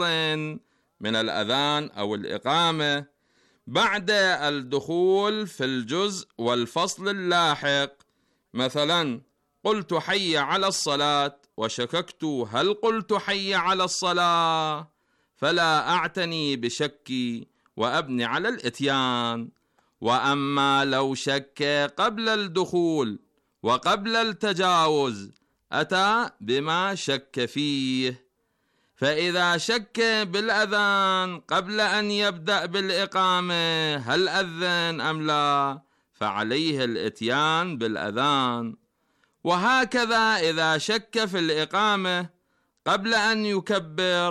من الأذان أو الإقامة بعد الدخول في الجزء والفصل اللاحق، مثلا قلت حي على الصلاة وشككت هل قلت حي على الصلاة، فلا أعتني بشكي وأبني على الإتيان. وأما لو شك قبل الدخول وقبل التجاوز أتى بما شك فيه. فإذا شك بالأذان قبل أن يبدأ بالإقامة هل أذن أم لا، فعليه الإتيان بالأذان. وهكذا إذا شك في الإقامة قبل أن يكبر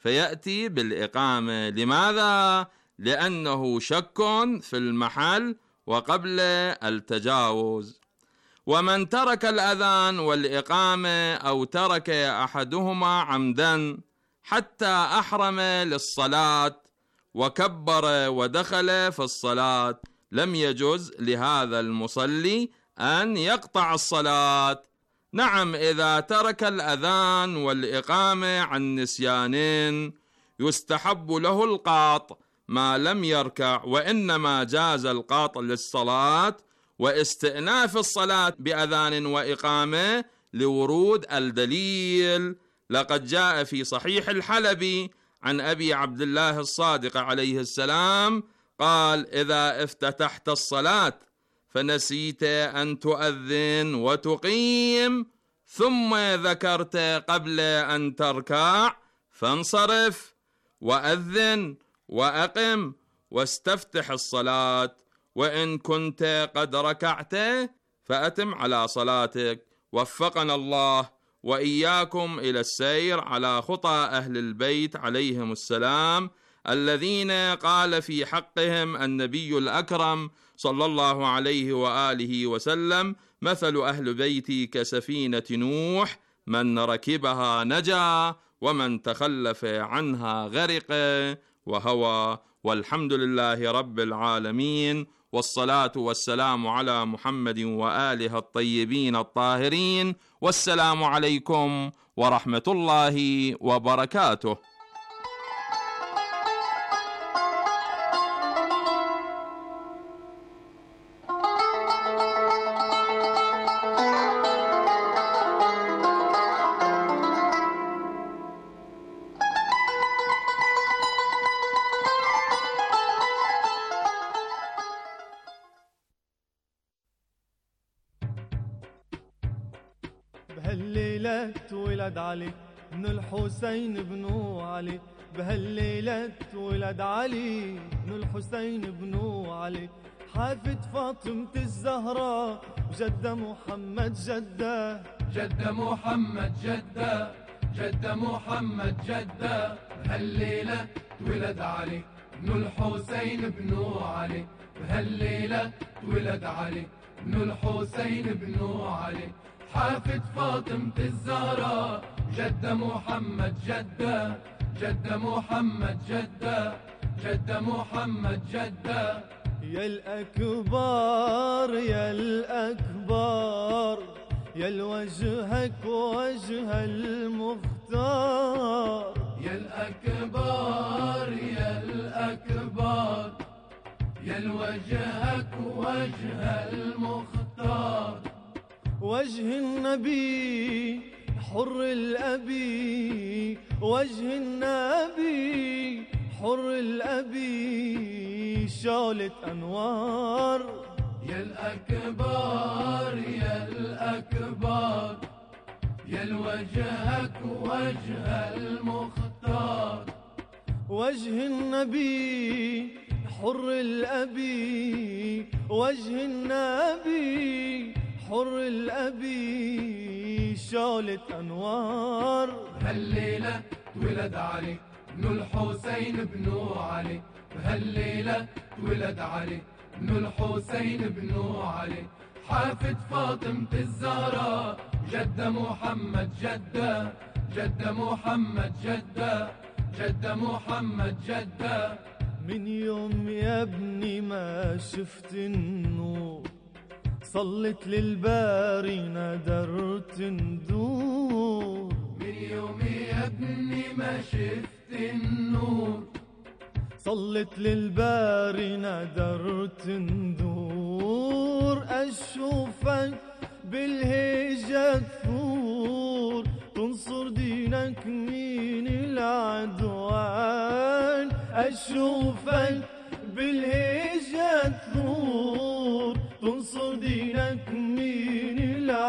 فيأتي بالإقامة. لماذا؟ لأنه شك في المحل وقبل التجاوز. ومن ترك الأذان والإقامة أو ترك أحدهما عمدا حتى أحرم للصلاة وكبر ودخل في الصلاة لم يجوز لهذا المصلي أن يقطع الصلاة. نعم، إذا ترك الأذان والإقامة عن نسيان يستحب له القاط ما لم يركع، وإنما جاز القاط للصلاة واستئناف الصلاة بأذان وإقامة لورود الدليل. لقد جاء في صحيح الحلبي عن أبي عبد الله الصادق عليه السلام قال: إذا افتتحت الصلاة فنسيت أن تؤذن وتقيم ثم ذكرت قبل أن تركع فانصرف وأذن وأقم واستفتح الصلاة، وإن كنت قد ركعت فأتم على صلاتك. وفقنا الله وإياكم إلى السير على خطى أهل البيت عليهم السلام، الذين قال في حقهم النبي الأكرم صلى الله عليه وآله وسلم: مثل أهل بيتي كسفينة نوح، من ركبها نجا ومن تخلف عنها غرق وهوى. والحمد لله رب العالمين، والصلاة والسلام على محمد وآله الطيبين الطاهرين، والسلام عليكم ورحمة الله وبركاته. بهالليلة ولد علي بن الحسين بن علي، بهالليلة ولد علي بن الحسين بن علي، حافد فاطمة الزهراء وجدة محمد جدة، جدة محمد جدة، جدة محمد جدة. بهالليلة ولد علي بن الحسين بن علي، بهالليلة ولد علي بن الحسين بن علي، حافد فاطمة الزهراء جدة محمد جدة، جدة محمد جدة، جدة محمد جدة. يا الأكبر يا الأكبر يا الوجهك وجه المختار، يا الأكبر يا الأكبر يا الوجهك وجه المختار، وجه النبي حر الأبي، وجه النبي حر الأبي شعلة أنوار، يا الأكبر يا الأكبر يا الوجهك وجه المختار، وجه النبي حر الأبي، وجه النبي حر الأبي شعلة أنوار. بهالليلة ولد علي بن الحسين بن علي، بهالليلة ولد علي بن الحسين بن علي، حافد فاطمة الزهراء جدة محمد جدة، جدة محمد جدة، جدة محمد جدة. من يوم يا ابني ما شفت النور، صلت للباري ندرت ندور، من يوم يا ابني ما شفت النور، صلت للباري ندرت ندور، أشوفك بالهجة تثور، تنصر دينك من العدوان، أشوفك بالهجة تثور، تنصر دينك من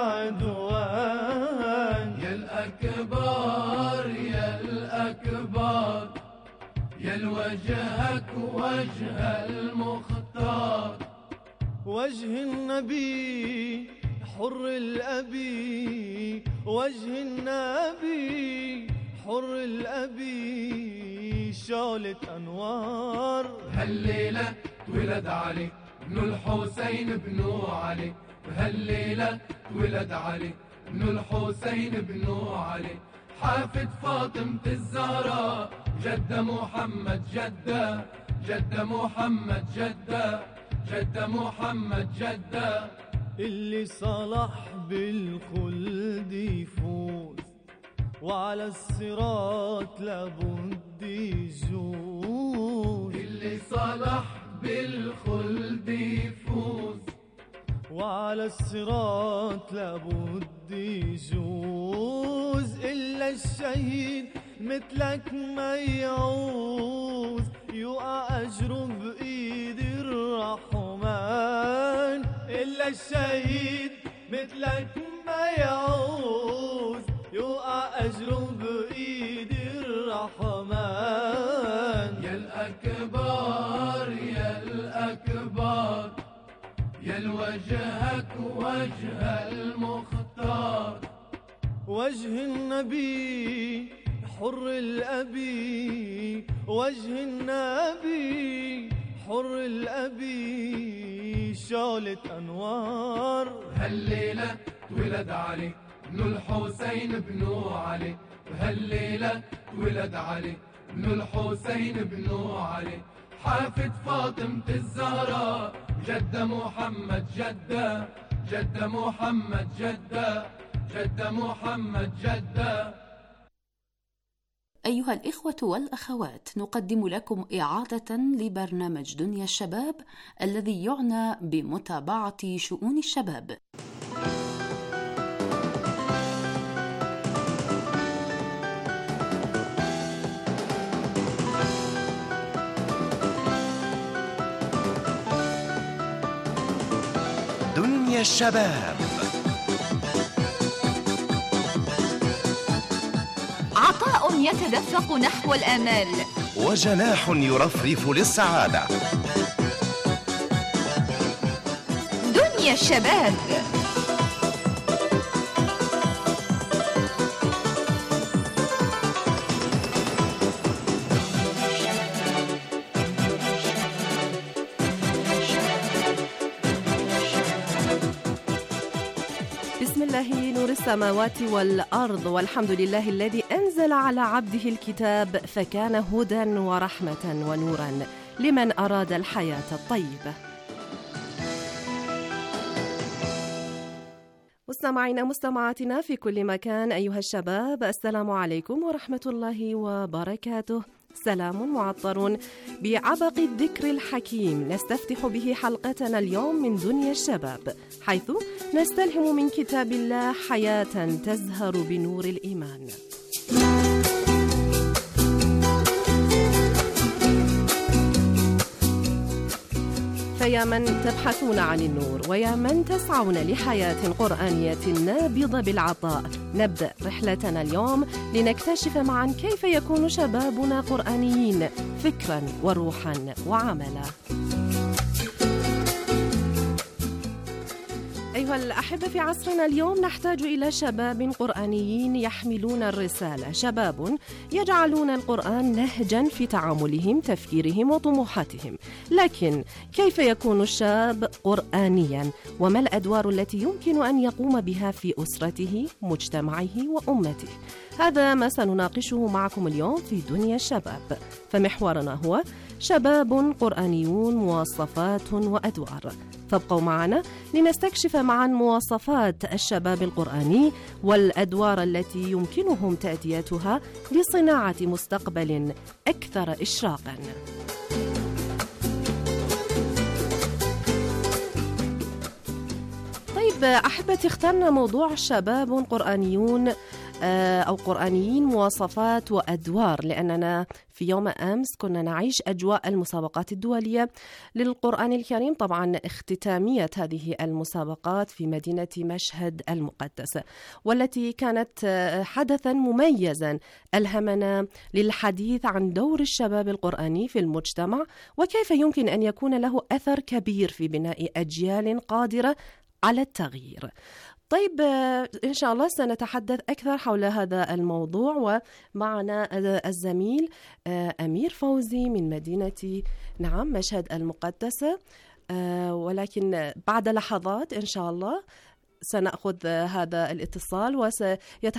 العدوان. يا الأكبر يا الأكبر يا الوجهك وجه المختار، وجه النبي حر الأبي، وجه النبي حر الأبي شعلة أنوار. هالليلة ولد علي ابن الحسين بن علي، هالليلة ولد علي ابن الحسين بن علي، حافظ فاطمة الزهراء جدة محمد جدة، جدة محمد جدة، جدة محمد جدة. اللي صلح بالخلد يفوز وعلى الصراط لابد يجوز. اللي صلح بالخلد يفوز وعلى الصراط لابد يجوز. إلا الشهيد مثلك ما يعوز يقع أجره بإيد الرحمن. إلا الشهيد مثلك ما يعوز يقع أجره بإيد الرحمن. يا الأكبر يا الأكبر يا الوجهك وجه المختار. وجه النبي حر الأبي، وجه النبي حر الأبي شعلة أنوار. هالليلة ولد علي ابن الحسين بن علي، هالليلة ولد علي ابن الحسين بن علي، حافظ فاطمة الزهراء جدة محمد جدة، جدة محمد جدة، جدة محمد جدة. أيها الإخوة والأخوات، نقدم لكم إعادة لبرنامج دنيا الشباب الذي يعنى بمتابعة شؤون الشباب. دنيا الشباب. عطاء يتدفق نحو الآمال، وجناح يرفرف للسعادة. دنيا الشباب. بسم الله نور السماوات والأرض، والحمد لله الذي أنزل على عبده الكتاب فكان هدى ورحمة ونورا لمن أراد الحياة الطيبة. مستمعينا مستمعاتنا في كل مكان أيها الشباب، السلام عليكم ورحمة الله وبركاته. سلام معطر بعبق الذكر الحكيم نستفتح به حلقتنا اليوم من دنيا الشباب، حيث نستلهم من كتاب الله حياة تزهر بنور الإيمان. فيا من تبحثون عن النور ويا من تسعون لحياة قرآنية نابضة بالعطاء، نبدأ رحلتنا اليوم لنكتشف معا كيف يكون شبابنا قرآنيين فكرا وروحا وعملا. أيها الأحبة، في عصرنا اليوم نحتاج إلى شباب قرآنيين يحملون الرسالة، شباب يجعلون القرآن نهجا في تعاملهم، تفكيرهم وطموحاتهم. لكن كيف يكون الشاب قرآنيا؟ وما الأدوار التي يمكن أن يقوم بها في أسرته، مجتمعه وأمته؟ هذا ما سنناقشه معكم اليوم في دنيا الشباب، فمحورنا هو شباب قرآنيون، مواصفات وأدوار. فابقوا معنا لنستكشف معا مواصفات الشباب القرآني والأدوار التي يمكنهم تأديتها لصناعة مستقبل أكثر إشراقا. طيب أحبتي، اخترنا موضوع شباب قرآنيون أو قرآنيين، مواصفات وأدوار، لأننا في يوم أمس كنا نعيش أجواء المسابقات الدولية للقرآن الكريم، طبعا اختتامية هذه المسابقات في مدينة مشهد المقدسة، والتي كانت حدثا مميزا ألهمنا للحديث عن دور الشباب القرآني في المجتمع، وكيف يمكن أن يكون له أثر كبير في بناء أجيال قادرة على التغيير. طيب إن شاء الله سنتحدث أكثر حول هذا الموضوع، ومعنا الزميل أمير فوزي من مدينة مشهد المقدسة، ولكن بعد لحظات إن شاء الله سنأخذ هذا الاتصال وسيتحدث